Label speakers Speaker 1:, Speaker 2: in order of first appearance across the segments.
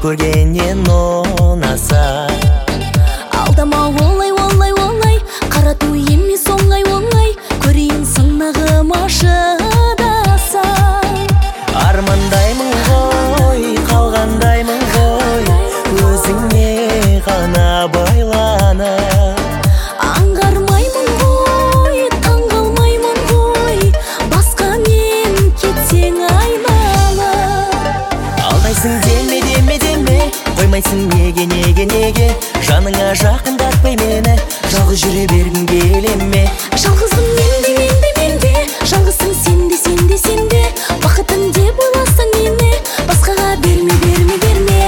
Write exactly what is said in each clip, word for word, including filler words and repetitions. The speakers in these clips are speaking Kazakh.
Speaker 1: көргеннен ұнаса.
Speaker 2: Алдама олай олай олай, қарату емес оңай оңай, көрейін сынағым ашыдаса.
Speaker 1: Армандаймын ғой, қалғандаймын ғой, өзіңе ғана байлана.
Speaker 2: Аңғармаймын ғой, таңғалмаймын ғой, басқа мен кетсең айнала.
Speaker 1: Алдайсың деме деме деме, қоймайсың неге неге неге, жаныңа жақындатпай мені, жалғыз жүре бергің келе ме?
Speaker 2: Жалғызым менде менде менде, жалғызсың сенде сенде сенде, бақытым деп ойласаң мені, басқаға берме берме берме.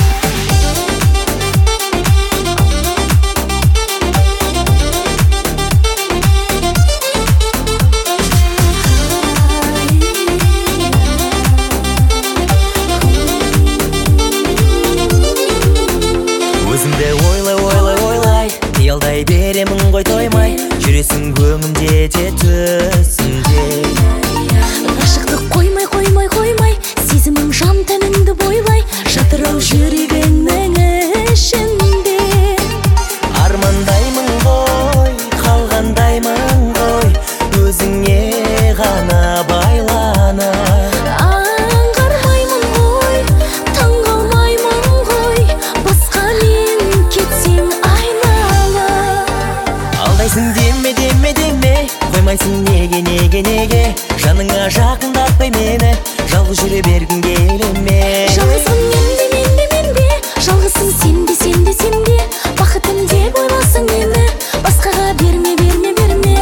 Speaker 1: Өзіңді ойлай ойлай ойлай, қиялдай беремін ғой тоймай, жүресің көңімде де түсімде.
Speaker 2: Ғашықтық қоймай қоймай қоймай, сезімің жан тәніңді бойлай, жатыр ау жүрегіңнің ішінде.
Speaker 1: Армандаймын ғой, қалғандаймын ғой, өзіңе ғана байлана.
Speaker 2: Аңғармаймын ғой, таңғалмаймын ғой, басқа мен кетсең айнала.
Speaker 1: Алдайсың деме деме деме, қоймайсың неге неге неге, жаныңа жақындатпай мені, жалғыз жүре бергің келе ме?
Speaker 2: Жалғызым менде менде менде, жалғызсың сенде сенде сенде, бақытым деп ойласаң мені, басқаға берме берме берме.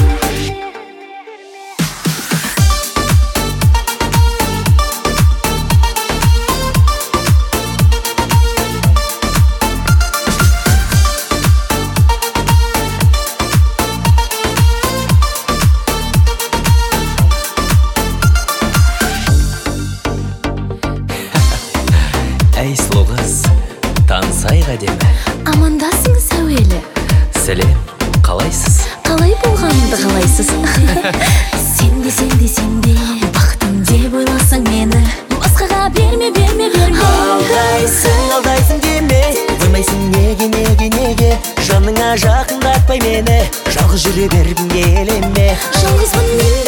Speaker 1: Әй сұлу қыз, танысайық әдемі.
Speaker 2: Амандасың сәуелі,
Speaker 1: Сәлем, қалайсыз?
Speaker 2: қалай болғанымды қалайсыз? Сенде сенде сенде, бақытым деп ойласаң мені, басқаға берме берме берме.
Speaker 1: Алдайсың алдайсың деме, қоймайсың неге неге неге, жаныңа жақындатпай мені, жалғыз жүре бергің келе ме?
Speaker 2: Жалғызбын мен